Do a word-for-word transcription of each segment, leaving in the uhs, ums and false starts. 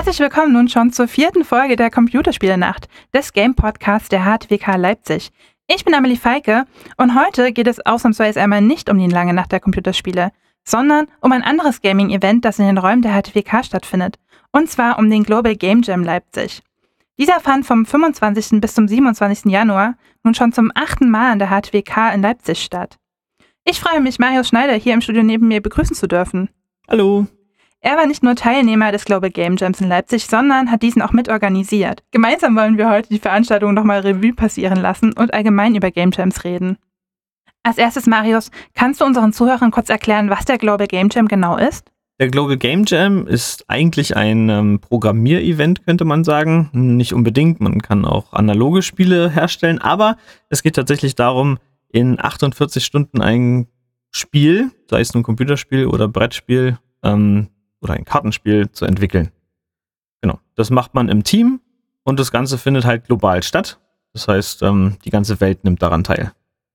Herzlich willkommen nun schon zur vierten Folge der Computerspiele-Nacht des Game-Podcasts der H T W K Leipzig. Ich bin Amelie Feike und heute geht es ausnahmsweise einmal nicht um die lange Nacht der Computerspiele, sondern um ein anderes Gaming-Event, das in den Räumen der H T W K stattfindet, und zwar um den Global Game Jam Leipzig. Dieser fand vom fünfundzwanzigsten bis zum siebenundzwanzigsten Januar nun schon zum achten Mal an der H T W K in Leipzig statt. Ich freue mich, Marius Schneider hier im Studio neben mir begrüßen zu dürfen. Hallo. Er war nicht nur Teilnehmer des Global Game Jams in Leipzig, sondern hat diesen auch mitorganisiert. Gemeinsam wollen wir heute die Veranstaltung nochmal Revue passieren lassen und allgemein über Game Jams reden. Als erstes, Marius, kannst du unseren Zuhörern kurz erklären, was der Global Game Jam genau ist? Der Global Game Jam ist eigentlich ein ähm, Programmierevent, könnte man sagen. Nicht unbedingt, man kann auch analoge Spiele herstellen, aber es geht tatsächlich darum, in achtundvierzig Stunden ein Spiel, sei es nun ein Computerspiel oder Brettspiel, ähm, oder ein Kartenspiel zu entwickeln. Genau, das macht man im Team und das Ganze findet halt global statt. Das heißt, ähm, die ganze Welt nimmt daran teil.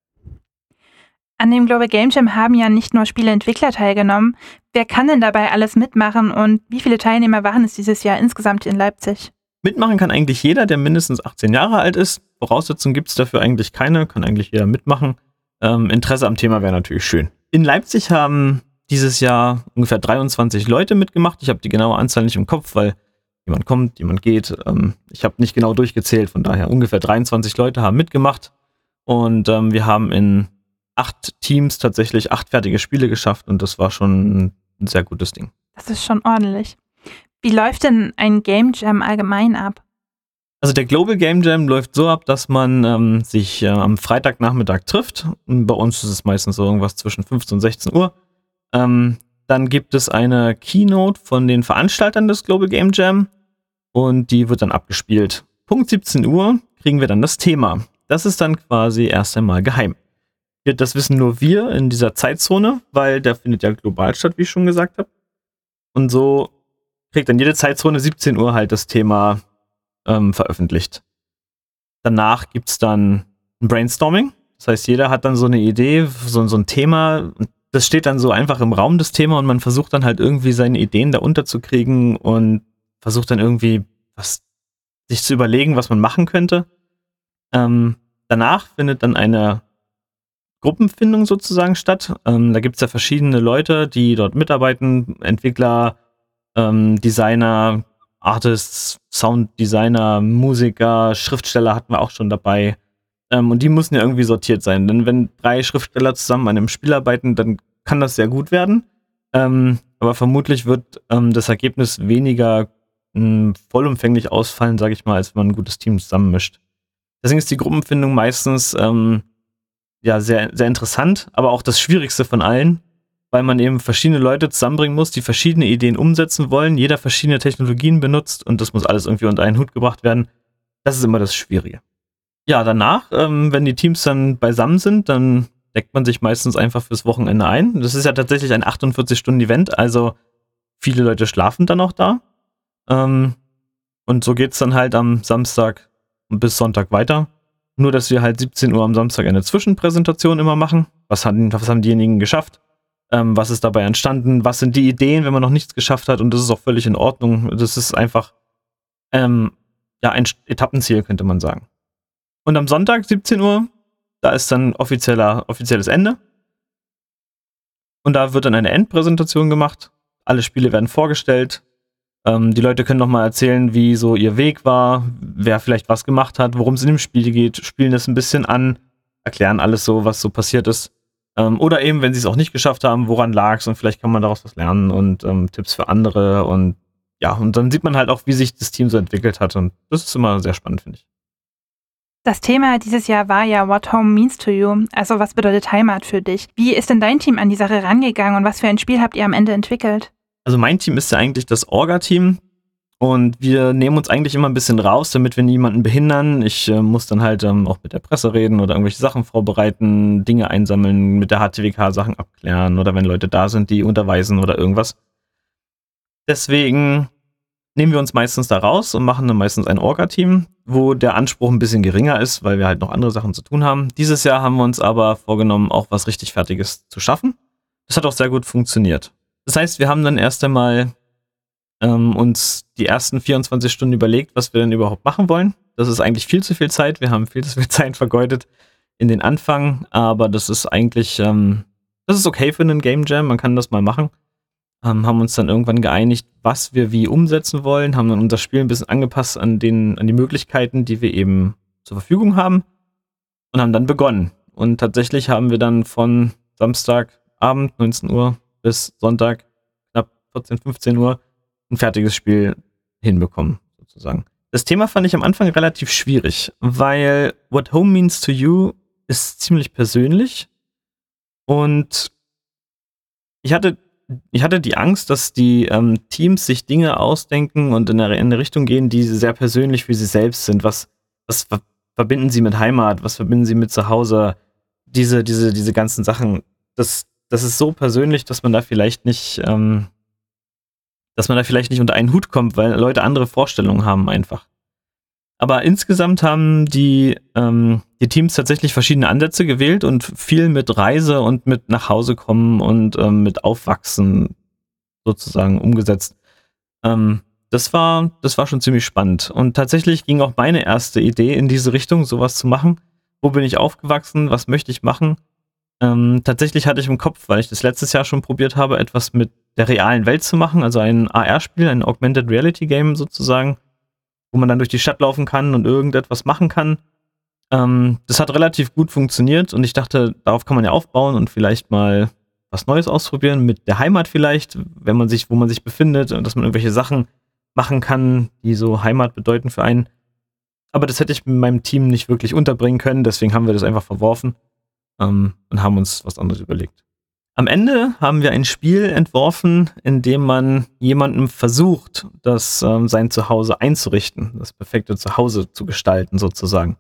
An dem Global Game Jam haben ja nicht nur Spieleentwickler teilgenommen. Wer kann denn dabei alles mitmachen und wie viele Teilnehmer waren es dieses Jahr insgesamt in Leipzig? Mitmachen kann eigentlich jeder, der mindestens achtzehn Jahre alt ist. Voraussetzungen gibt es dafür eigentlich keine, kann eigentlich jeder mitmachen. Ähm, Interesse am Thema wäre natürlich schön. In Leipzig haben dieses Jahr ungefähr dreiundzwanzig Leute mitgemacht. Ich habe die genaue Anzahl nicht im Kopf, weil jemand kommt, jemand geht. Ähm, ich habe nicht genau durchgezählt, von daher ungefähr dreiundzwanzig Leute haben mitgemacht. Und ähm, wir haben in acht Teams tatsächlich acht fertige Spiele geschafft und das war schon ein sehr gutes Ding. Das ist schon ordentlich. Wie läuft denn ein Game Jam allgemein ab? Also der Global Game Jam läuft so ab, dass man ähm, sich äh, am Freitagnachmittag trifft. Und bei uns ist es meistens so irgendwas zwischen fünfzehn und sechzehn Uhr. Ähm, dann gibt es eine Keynote von den Veranstaltern des Global Game Jam und die wird dann abgespielt. Punkt siebzehn Uhr kriegen wir dann das Thema. Das ist dann quasi erst einmal geheim. Das wissen nur wir in dieser Zeitzone, weil der findet ja global statt, wie ich schon gesagt habe. Und so kriegt dann jede Zeitzone siebzehn Uhr halt das Thema ähm, veröffentlicht. Danach gibt es dann ein Brainstorming. Das heißt, jeder hat dann so eine Idee, so, so ein Thema. Das steht dann so einfach im Raum, das Thema, und man versucht dann halt irgendwie seine Ideen da unterzukriegen und versucht dann irgendwie was sich zu überlegen, was man machen könnte. Ähm, danach findet dann eine Gruppenfindung sozusagen statt. Ähm, da gibt es ja verschiedene Leute, die dort mitarbeiten, Entwickler, ähm, Designer, Artists, Sounddesigner, Musiker, Schriftsteller hatten wir auch schon dabei. Ähm, und die müssen ja irgendwie sortiert sein. Denn wenn drei Schriftsteller zusammen an einem Spiel arbeiten, dann kann das sehr gut werden. Ähm, aber vermutlich wird ähm, das Ergebnis weniger mh, vollumfänglich ausfallen, sage ich mal, als wenn man ein gutes Team zusammenmischt. Deswegen ist die Gruppenfindung meistens ähm, ja sehr, sehr interessant, aber auch das Schwierigste von allen, weil man eben verschiedene Leute zusammenbringen muss, die verschiedene Ideen umsetzen wollen, jeder verschiedene Technologien benutzt und das muss alles irgendwie unter einen Hut gebracht werden. Das ist immer das Schwierige. Ja, danach, ähm, wenn die Teams dann beisammen sind, dann deckt man sich meistens einfach fürs Wochenende ein. Das ist ja tatsächlich ein achtundvierzig Stunden Event, also viele Leute schlafen dann auch da. Ähm, und so geht's dann halt am Samstag bis Sonntag weiter. Nur, dass wir halt siebzehn Uhr am Samstag eine Zwischenpräsentation immer machen. Was haben, was haben diejenigen geschafft? Ähm, was ist dabei entstanden? Was sind die Ideen, wenn man noch nichts geschafft hat? Und das ist auch völlig in Ordnung. Das ist einfach ähm, ja ein Etappenziel, könnte man sagen. Und am Sonntag, siebzehn Uhr, da ist dann offizieller, offizielles Ende. Und da wird dann eine Endpräsentation gemacht. Alle Spiele werden vorgestellt. Ähm, die Leute können nochmal erzählen, wie so ihr Weg war, wer vielleicht was gemacht hat, worum es in dem Spiel geht, spielen das ein bisschen an, erklären alles so, was so passiert ist. Ähm, oder eben, wenn sie es auch nicht geschafft haben, woran lag es und vielleicht kann man daraus was lernen und ähm, Tipps für andere. Und ja, und dann sieht man halt auch, wie sich das Team so entwickelt hat. Und das ist immer sehr spannend, finde ich. Das Thema dieses Jahr war ja What Home Means to You, also was bedeutet Heimat für dich? Wie ist denn dein Team an die Sache rangegangen und was für ein Spiel habt ihr am Ende entwickelt? Also mein Team ist ja eigentlich das Orga-Team und wir nehmen uns eigentlich immer ein bisschen raus, damit wir niemanden behindern. Ich äh, muss dann halt ähm, auch mit der Presse reden oder irgendwelche Sachen vorbereiten, Dinge einsammeln, mit der H T W K Sachen abklären oder wenn Leute da sind, die unterweisen oder irgendwas. Deswegen nehmen wir uns meistens da raus und machen dann meistens ein Orga-Team, wo der Anspruch ein bisschen geringer ist, weil wir halt noch andere Sachen zu tun haben. Dieses Jahr haben wir uns aber vorgenommen, auch was richtig Fertiges zu schaffen. Das hat auch sehr gut funktioniert. Das heißt, wir haben dann erst einmal ähm, uns die ersten vierundzwanzig Stunden überlegt, was wir denn überhaupt machen wollen. Das ist eigentlich viel zu viel Zeit. Wir haben viel zu viel Zeit vergeudet in den Anfang, aber das ist eigentlich, ähm, das ist okay für einen Game Jam, man kann das mal machen. Ähm, haben uns dann irgendwann geeinigt, was wir wie umsetzen wollen, haben dann unser Spiel ein bisschen angepasst an, den, an die Möglichkeiten, die wir eben zur Verfügung haben und haben dann begonnen. Und tatsächlich haben wir dann von Samstagabend neunzehn Uhr bis Sonntag knapp vierzehn, fünfzehn Uhr ein fertiges Spiel hinbekommen, sozusagen. Das Thema fand ich am Anfang relativ schwierig, weil What Home Means to You ist ziemlich persönlich und ich hatte, ich hatte die Angst, dass die ähm, Teams sich Dinge ausdenken und in eine, in eine Richtung gehen, die sehr persönlich für sie selbst sind. Was, was ver- verbinden sie mit Heimat? Was verbinden sie mit Zuhause? Diese, diese, diese ganzen Sachen. Das, das ist so persönlich, dass man da vielleicht nicht, ähm, dass man da vielleicht nicht unter einen Hut kommt, weil Leute andere Vorstellungen haben einfach. Aber insgesamt haben die, ähm, die Teams tatsächlich verschiedene Ansätze gewählt und viel mit Reise und mit nach Hause kommen und ähm, mit Aufwachsen sozusagen umgesetzt. Ähm, das war, das war schon ziemlich spannend. Und tatsächlich ging auch meine erste Idee in diese Richtung, sowas zu machen. Wo bin ich aufgewachsen? Was möchte ich machen? Ähm, tatsächlich hatte ich im Kopf, weil ich das letztes Jahr schon probiert habe, etwas mit der realen Welt zu machen, also ein A R-Spiel, ein Augmented Reality Game sozusagen, wo man dann durch die Stadt laufen kann und irgendetwas machen kann. Ähm, das hat relativ gut funktioniert und ich dachte, darauf kann man ja aufbauen und vielleicht mal was Neues ausprobieren, mit der Heimat vielleicht, wenn man sich, wo man sich befindet und dass man irgendwelche Sachen machen kann, die so Heimat bedeuten für einen. Aber das hätte ich mit meinem Team nicht wirklich unterbringen können, deswegen haben wir das einfach verworfen ähm, und haben uns was anderes überlegt. Am Ende haben wir ein Spiel entworfen, in dem man jemandem versucht, das ähm, sein Zuhause einzurichten, das perfekte Zuhause zu gestalten sozusagen.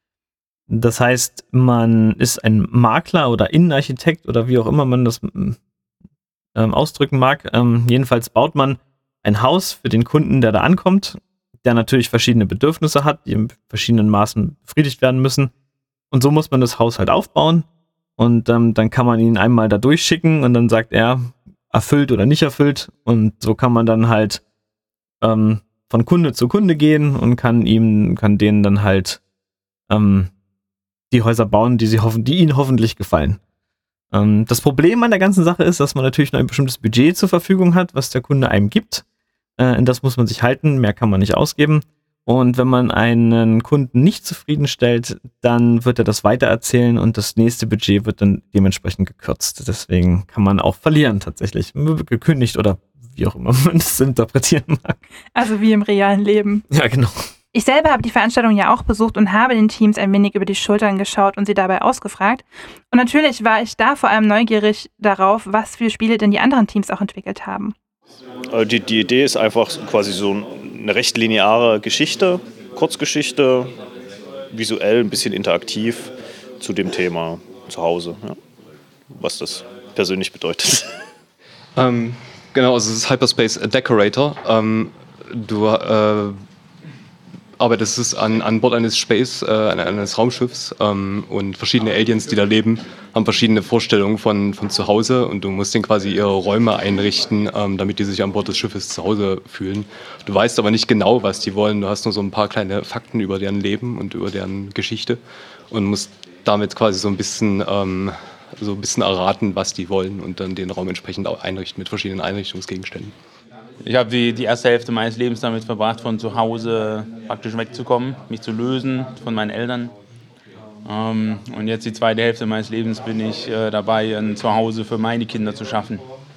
Das heißt, man ist ein Makler oder Innenarchitekt oder wie auch immer man das ähm, ausdrücken mag. Ähm, jedenfalls baut man ein Haus für den Kunden, der da ankommt, der natürlich verschiedene Bedürfnisse hat, die in verschiedenen Maßen befriedigt werden müssen. Und so muss man das Haus halt aufbauen. Und ähm, dann kann man ihn einmal da durchschicken und dann sagt er, erfüllt oder nicht erfüllt. Und so kann man dann halt ähm, von Kunde zu Kunde gehen und kann ihm, kann denen dann halt ähm, die Häuser bauen, die sie hoffen, die ihnen hoffentlich gefallen. Ähm, das Problem an der ganzen Sache ist, dass man natürlich nur ein bestimmtes Budget zur Verfügung hat, was der Kunde einem gibt. Äh, in das muss man sich halten, mehr kann man nicht ausgeben. Und wenn man einen Kunden nicht zufriedenstellt, dann wird er das weitererzählen und das nächste Budget wird dann dementsprechend gekürzt. Deswegen kann man auch verlieren tatsächlich. Gekündigt oder wie auch immer man das interpretieren mag. Also wie im realen Leben. Ja, genau. Ich selber habe die Veranstaltung ja auch besucht und habe den Teams ein wenig über die Schultern geschaut und sie dabei ausgefragt. Und natürlich war ich da vor allem neugierig darauf, was für Spiele denn die anderen Teams auch entwickelt haben. Die, die Idee ist einfach quasi so eine recht lineare Geschichte, Kurzgeschichte, visuell ein bisschen interaktiv zu dem Thema Zuhause, ja, was das persönlich bedeutet. Ähm, genau, also es ist Hyperspace Decorator. Ähm, du äh, arbeitest an, an Bord eines Space, äh, eines Raumschiffs ähm, und verschiedene Aliens, die da leben, haben verschiedene Vorstellungen von, von zu Hause und du musst denen quasi ihre Räume einrichten, ähm, damit die sich an Bord des Schiffes zu Hause fühlen. Du weißt aber nicht genau, was die wollen. Du hast nur so ein paar kleine Fakten über deren Leben und über deren Geschichte und musst damit quasi so ein bisschen, ähm, so ein bisschen erraten, was die wollen und dann den Raum entsprechend auch einrichten mit verschiedenen Einrichtungsgegenständen. Ich habe die, die erste Hälfte meines Lebens damit verbracht, von zu Hause praktisch wegzukommen, mich zu lösen von meinen Eltern. Ähm, und jetzt die zweite Hälfte meines Lebens bin ich äh, dabei, ein Zuhause für meine Kinder zu schaffen.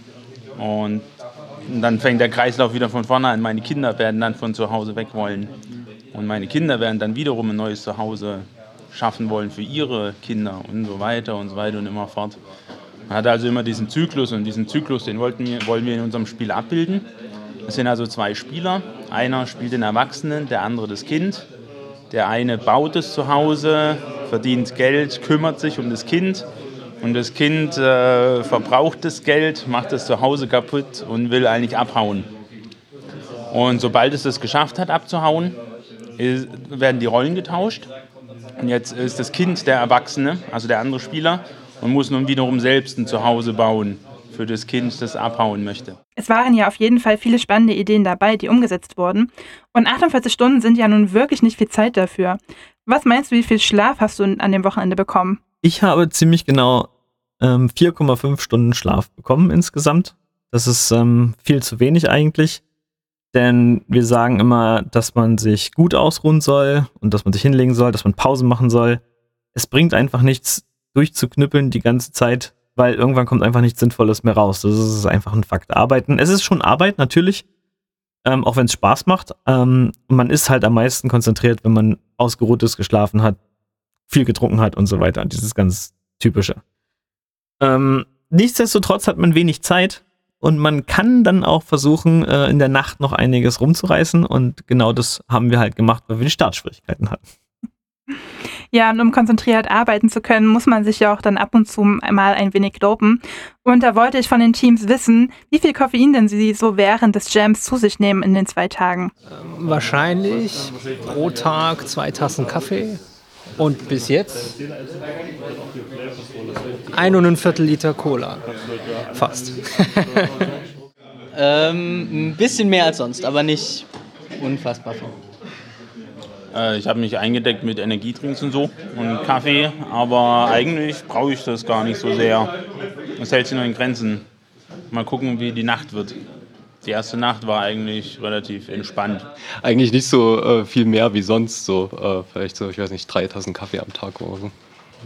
Und dann fängt der Kreislauf wieder von vorne an. Meine Kinder werden dann von zu Hause weg wollen. Und meine Kinder werden dann wiederum ein neues Zuhause schaffen wollen für ihre Kinder und so weiter und so weiter und immer fort. Man hat also immer diesen Zyklus und diesen Zyklus, den wollten wir, wollen wir in unserem Spiel abbilden. Es sind also zwei Spieler. Einer spielt den Erwachsenen, der andere das Kind. Der eine baut das Zuhause, verdient Geld, kümmert sich um das Kind. Und das Kind äh, verbraucht das Geld, macht das Zuhause kaputt und will eigentlich abhauen. Und sobald es das geschafft hat, abzuhauen, ist, werden die Rollen getauscht. Und jetzt ist das Kind der Erwachsene, also der andere Spieler, und muss nun wiederum selbst ein Zuhause bauen für das Kind, das abhauen möchte. Es waren ja auf jeden Fall viele spannende Ideen dabei, die umgesetzt wurden. Und achtundvierzig Stunden sind ja nun wirklich nicht viel Zeit dafür. Was meinst du, wie viel Schlaf hast du an dem Wochenende bekommen? Ich habe ziemlich genau ähm, vier Komma fünf Stunden Schlaf bekommen insgesamt. Das ist ähm, viel zu wenig eigentlich. Denn wir sagen immer, dass man sich gut ausruhen soll und dass man sich hinlegen soll, dass man Pausen machen soll. Es bringt einfach nichts, durchzuknüppeln die ganze Zeit, weil irgendwann kommt einfach nichts Sinnvolles mehr raus. Das ist einfach ein Fakt. Arbeiten, es ist schon Arbeit, natürlich, ähm, auch wenn es Spaß macht. Ähm, man ist halt am meisten konzentriert, wenn man ausgeruht ist, geschlafen hat, viel getrunken hat und so weiter. Dieses ganz Typische. Ähm, nichtsdestotrotz hat man wenig Zeit und man kann dann auch versuchen, äh, in der Nacht noch einiges rumzureißen und genau das haben wir halt gemacht, weil wir die Startschwierigkeiten hatten. Ja, und um konzentriert arbeiten zu können, muss man sich ja auch dann ab und zu mal ein wenig dopen. Und da wollte ich von den Teams wissen, wie viel Koffein denn sie so während des Jams zu sich nehmen in den zwei Tagen. Ähm, wahrscheinlich pro Tag zwei Tassen Kaffee und bis jetzt ein und ein Viertel Liter Cola. Fast. ähm, ein bisschen mehr als sonst, aber nicht unfassbar viel. Ich habe mich eingedeckt mit Energiedrinks und so und Kaffee, aber eigentlich brauche ich das gar nicht so sehr. Das hält sich nur in Grenzen. Mal gucken, wie die Nacht wird. Die erste Nacht war eigentlich relativ entspannt. Eigentlich nicht so äh, viel mehr wie sonst, so äh, vielleicht so, ich weiß nicht, drei Tassen Kaffee am Tag oder so.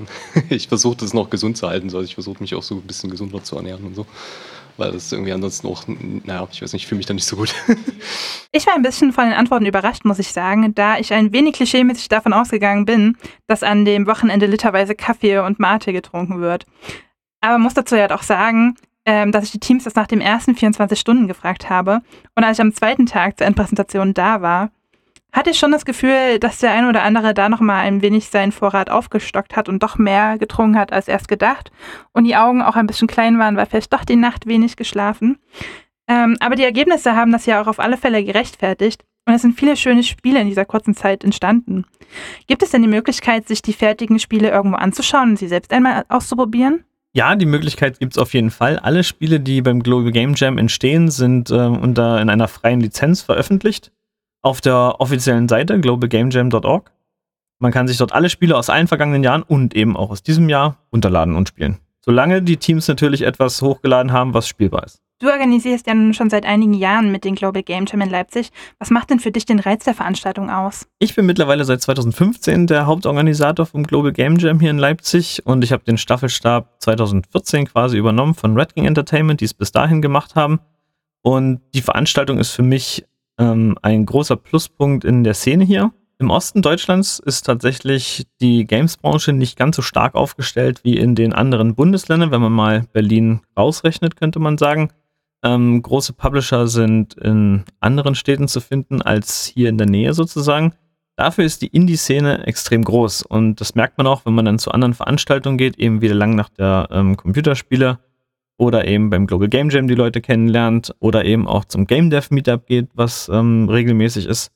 Ich versuche das noch gesund zu halten, so. Also ich versuche mich auch so ein bisschen gesunder zu ernähren und so. Weil das irgendwie ansonsten auch, naja, ich weiß nicht, ich fühle mich da nicht so gut. Ich war ein bisschen von den Antworten überrascht, muss ich sagen, da ich ein wenig klischeemäßig davon ausgegangen bin, dass an dem Wochenende literweise Kaffee und Mate getrunken wird. Aber muss dazu ja auch sagen, ähm, dass ich die Teams das nach den ersten vierundzwanzig Stunden gefragt habe. Und als ich am zweiten Tag zur Endpräsentation da war, hatte ich schon das Gefühl, dass der ein oder andere da nochmal ein wenig seinen Vorrat aufgestockt hat und doch mehr getrunken hat als erst gedacht. Und die Augen auch ein bisschen klein waren, weil vielleicht doch die Nacht wenig geschlafen. Ähm, aber die Ergebnisse haben das ja auch auf alle Fälle gerechtfertigt. Und es sind viele schöne Spiele in dieser kurzen Zeit entstanden. Gibt es denn die Möglichkeit, sich die fertigen Spiele irgendwo anzuschauen und sie selbst einmal auszuprobieren? Ja, die Möglichkeit gibt es auf jeden Fall. Alle Spiele, die beim Global Game Jam entstehen, sind äh, unter in einer freien Lizenz veröffentlicht. Auf der offiziellen Seite global game jam dot org. Man kann sich dort alle Spiele aus allen vergangenen Jahren und eben auch aus diesem Jahr runterladen und spielen. Solange die Teams natürlich etwas hochgeladen haben, was spielbar ist. Du organisierst ja nun schon seit einigen Jahren mit den Global Game Jam in Leipzig. Was macht denn für dich den Reiz der Veranstaltung aus? Ich bin mittlerweile seit zweitausendfünfzehn der Hauptorganisator vom Global Game Jam hier in Leipzig und ich habe den Staffelstab zweitausendvierzehn quasi übernommen von Red King Entertainment, die es bis dahin gemacht haben. Und die Veranstaltung ist für mich ähm, ein großer Pluspunkt in der Szene hier. Im Osten Deutschlands ist tatsächlich die Games-Branche nicht ganz so stark aufgestellt wie in den anderen Bundesländern, wenn man mal Berlin rausrechnet, könnte man sagen. Ähm, große Publisher sind in anderen Städten zu finden als hier in der Nähe sozusagen. Dafür ist die Indie-Szene extrem groß und das merkt man auch, wenn man dann zu anderen Veranstaltungen geht, eben wieder lang nach der ähm, Computerspiele oder eben beim Global Game Jam die Leute kennenlernt oder eben auch zum Game Dev Meetup geht, was ähm, regelmäßig ist.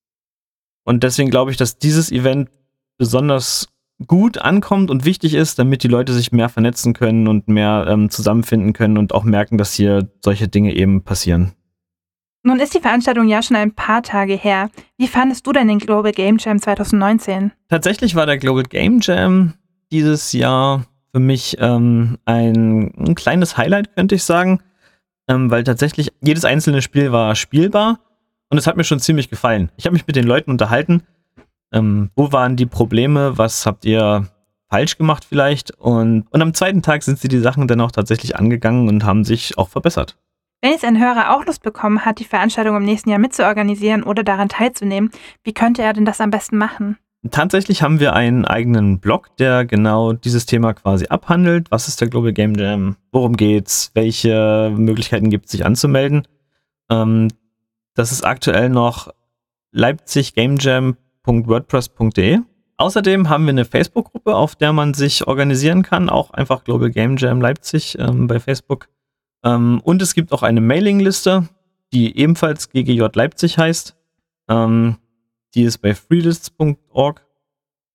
Und deswegen glaube ich, dass dieses Event besonders gut ankommt und wichtig ist, damit die Leute sich mehr vernetzen können und mehr ähm, zusammenfinden können und auch merken, dass hier solche Dinge eben passieren. Nun ist die Veranstaltung ja schon ein paar Tage her. Wie fandest du denn den Global Game Jam zwanzig neunzehn? Tatsächlich war der Global Game Jam dieses Jahr für mich ähm, ein, ein kleines Highlight, könnte ich sagen, ähm, weil tatsächlich jedes einzelne Spiel war spielbar und es hat mir schon ziemlich gefallen. Ich habe mich mit den Leuten unterhalten. Ähm, wo waren die Probleme? Was habt ihr falsch gemacht vielleicht? Und, und am zweiten Tag sind sie die Sachen dann auch tatsächlich angegangen und haben sich auch verbessert. Wenn jetzt ein Hörer auch Lust bekommen hat, die Veranstaltung im nächsten Jahr mitzuorganisieren oder daran teilzunehmen, wie könnte er denn das am besten machen? Tatsächlich haben wir einen eigenen Blog, der genau dieses Thema quasi abhandelt. Was ist der Global Game Jam? Worum geht's? Welche Möglichkeiten gibt es, sich anzumelden? Ähm, das ist aktuell noch leipzig game jam punkt wordpress punkt de. Außerdem haben wir eine Facebook-Gruppe, auf der man sich organisieren kann, auch einfach Global Game Jam Leipzig ähm, bei Facebook. Ähm, und es gibt auch eine Mailingliste, die ebenfalls G G J Leipzig heißt. Ähm, die ist bei freelists punkt org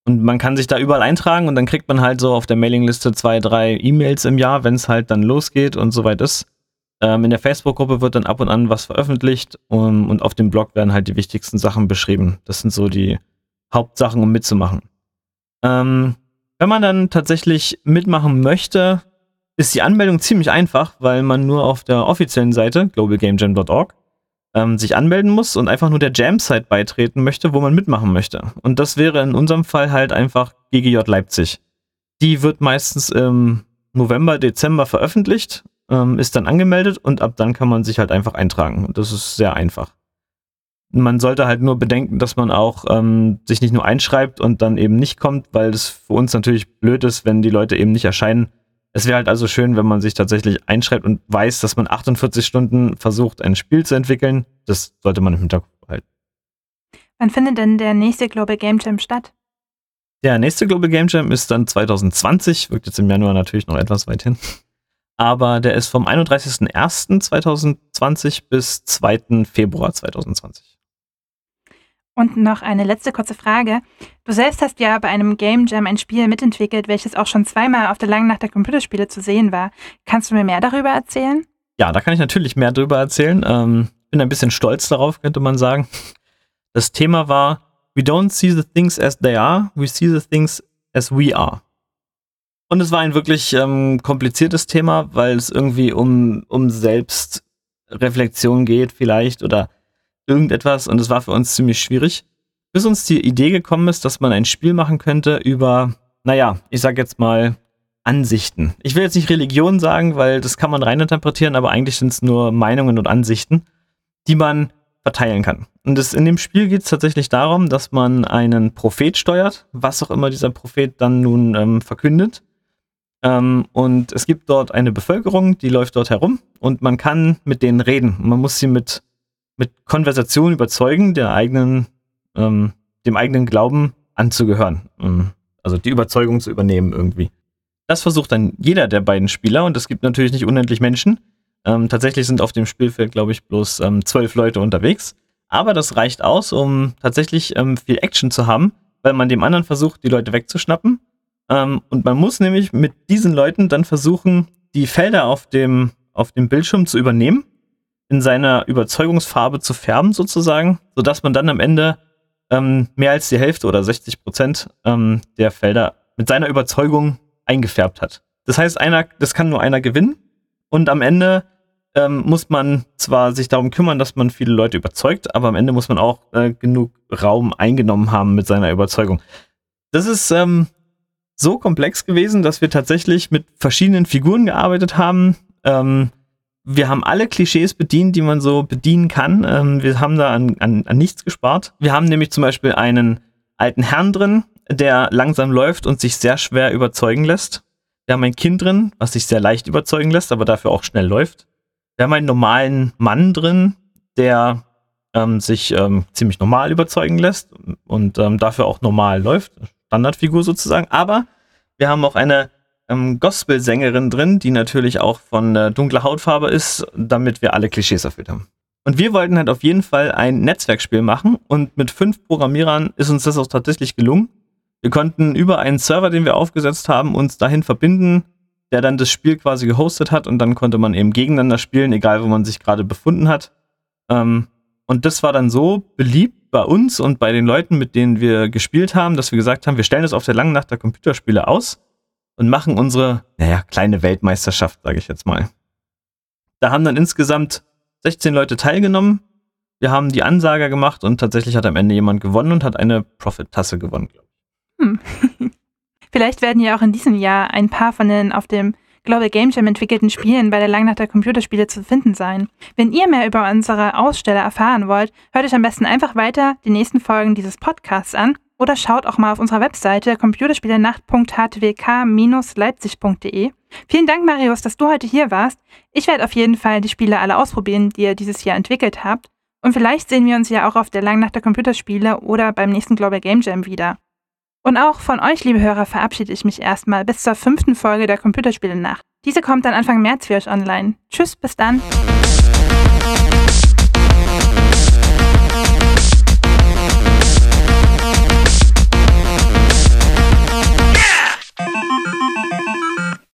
Und man kann sich da überall eintragen und dann kriegt man halt so auf der Mailingliste zwei, drei E-Mails im Jahr, wenn es halt dann losgeht und soweit ist. Ähm, in der Facebook-Gruppe wird dann ab und an was veröffentlicht um, und auf dem Blog werden halt die wichtigsten Sachen beschrieben. Das sind so die Hauptsachen, um mitzumachen. Ähm, wenn man dann tatsächlich mitmachen möchte, ist die Anmeldung ziemlich einfach, weil man nur auf der offiziellen Seite global game jam dot org ähm, sich anmelden muss und einfach nur der Jam-Site beitreten möchte, wo man mitmachen möchte. Und das wäre in unserem Fall halt einfach G G J Leipzig. Die wird meistens im November, Dezember veröffentlicht, ähm, ist dann angemeldet und ab dann kann man sich halt einfach eintragen. Und das ist sehr einfach. Man sollte halt nur bedenken, dass man auch ähm, sich nicht nur einschreibt und dann eben nicht kommt, weil das für uns natürlich blöd ist, wenn die Leute eben nicht erscheinen. Es wäre halt also schön, wenn man sich tatsächlich einschreibt und weiß, dass man achtundvierzig Stunden versucht, ein Spiel zu entwickeln. Das sollte man im Hinterkopf behalten. Wann findet denn der nächste Global Game Jam statt? Der nächste Global Game Jam ist dann zwanzig zwanzig, wirkt jetzt im Januar natürlich noch etwas weit hin. Aber der ist vom einunddreißigsten ersten zweitausendzwanzig bis zweiten Februar zweitausendzwanzig. Und noch eine letzte kurze Frage. Du selbst hast ja bei einem Game Jam ein Spiel mitentwickelt, welches auch schon zweimal auf der Langen Nacht der Computerspiele zu sehen war. Kannst du mir mehr darüber erzählen? Ja, da kann ich natürlich mehr darüber erzählen. Ähm, bin ein bisschen stolz darauf, könnte man sagen. Das Thema war: We don't see the things as they are, we see the things as we are. Und es war ein wirklich ähm, kompliziertes Thema, weil es irgendwie um, um Selbstreflexion geht vielleicht oder irgendetwas, und es war für uns ziemlich schwierig, bis uns die Idee gekommen ist, dass man ein Spiel machen könnte über, naja, ich sag jetzt mal Ansichten. Ich will jetzt nicht Religion sagen, weil das kann man reininterpretieren, aber eigentlich sind es nur Meinungen und Ansichten, die man verteilen kann. Und das, in dem Spiel geht es tatsächlich darum, dass man einen Prophet steuert, was auch immer dieser Prophet dann nun ähm, verkündet. Ähm, und es gibt dort eine Bevölkerung, die läuft dort herum und man kann mit denen reden. Man muss sie mit mit Konversation überzeugen, der eigenen, ähm, dem eigenen Glauben anzugehören. Ähm, also die Überzeugung zu übernehmen irgendwie. Das versucht dann jeder der beiden Spieler und es gibt natürlich nicht unendlich Menschen. Ähm, tatsächlich sind auf dem Spielfeld, glaube ich, bloß ähm, zwölf Leute unterwegs. Aber das reicht aus, um tatsächlich ähm, viel Action zu haben, weil man dem anderen versucht, die Leute wegzuschnappen. Ähm, und man muss nämlich mit diesen Leuten dann versuchen, die Felder auf dem, auf dem Bildschirm zu übernehmen, in seiner Überzeugungsfarbe zu färben sozusagen, sodass man dann am Ende ähm, mehr als die Hälfte oder sechzig Prozent ähm, der Felder mit seiner Überzeugung eingefärbt hat. Das heißt, einer, das kann nur einer gewinnen und am Ende ähm, muss man zwar sich darum kümmern, dass man viele Leute überzeugt, aber am Ende muss man auch äh, genug Raum eingenommen haben mit seiner Überzeugung. Das ist ähm, so komplex gewesen, dass wir tatsächlich mit verschiedenen Figuren gearbeitet haben. Ähm, Wir haben alle Klischees bedient, die man so bedienen kann. Ähm, wir haben da an, an, an nichts gespart. Wir haben nämlich zum Beispiel einen alten Herrn drin, der langsam läuft und sich sehr schwer überzeugen lässt. Wir haben ein Kind drin, was sich sehr leicht überzeugen lässt, aber dafür auch schnell läuft. Wir haben einen normalen Mann drin, der ähm, sich ähm, ziemlich normal überzeugen lässt und ähm, dafür auch normal läuft. Standardfigur sozusagen. Aber wir haben auch eine Gospel-Sängerin drin, die natürlich auch von äh, dunkler Hautfarbe ist, damit wir alle Klischees erfüllt haben. Und wir wollten halt auf jeden Fall ein Netzwerkspiel machen und mit fünf Programmierern ist uns das auch tatsächlich gelungen. Wir konnten über einen Server, den wir aufgesetzt haben, uns dahin verbinden, der dann das Spiel quasi gehostet hat und dann konnte man eben gegeneinander spielen, egal wo man sich gerade befunden hat. Ähm, und das war dann so beliebt bei uns und bei den Leuten, mit denen wir gespielt haben, dass wir gesagt haben, wir stellen das auf der Langen Nacht der Computerspiele aus und machen unsere, naja, kleine Weltmeisterschaft, sage ich jetzt mal. Da haben dann insgesamt sechzehn Leute teilgenommen. Wir haben die Ansager gemacht und tatsächlich hat am Ende jemand gewonnen und hat eine Profit-Tasse gewonnen, glaube ich. Hm. Vielleicht werden ja auch in diesem Jahr ein paar von den auf dem Global Game Jam entwickelten Spielen bei der Langen Nacht der Computerspiele zu finden sein. Wenn ihr mehr über unsere Aussteller erfahren wollt, hört euch am besten einfach weiter die nächsten Folgen dieses Podcasts an. Oder schaut auch mal auf unserer Webseite computerspielenacht punkt h t w k bindestrich leipzig punkt d e. Vielen Dank, Marius, dass du heute hier warst. Ich werde auf jeden Fall die Spiele alle ausprobieren, die ihr dieses Jahr entwickelt habt. Und vielleicht sehen wir uns ja auch auf der Langen Nacht der Computerspiele oder beim nächsten Global Game Jam wieder. Und auch von euch, liebe Hörer, verabschiede ich mich erstmal bis zur fünften Folge der Computerspiele-Nacht. Diese kommt dann Anfang März für euch online. Tschüss, bis dann.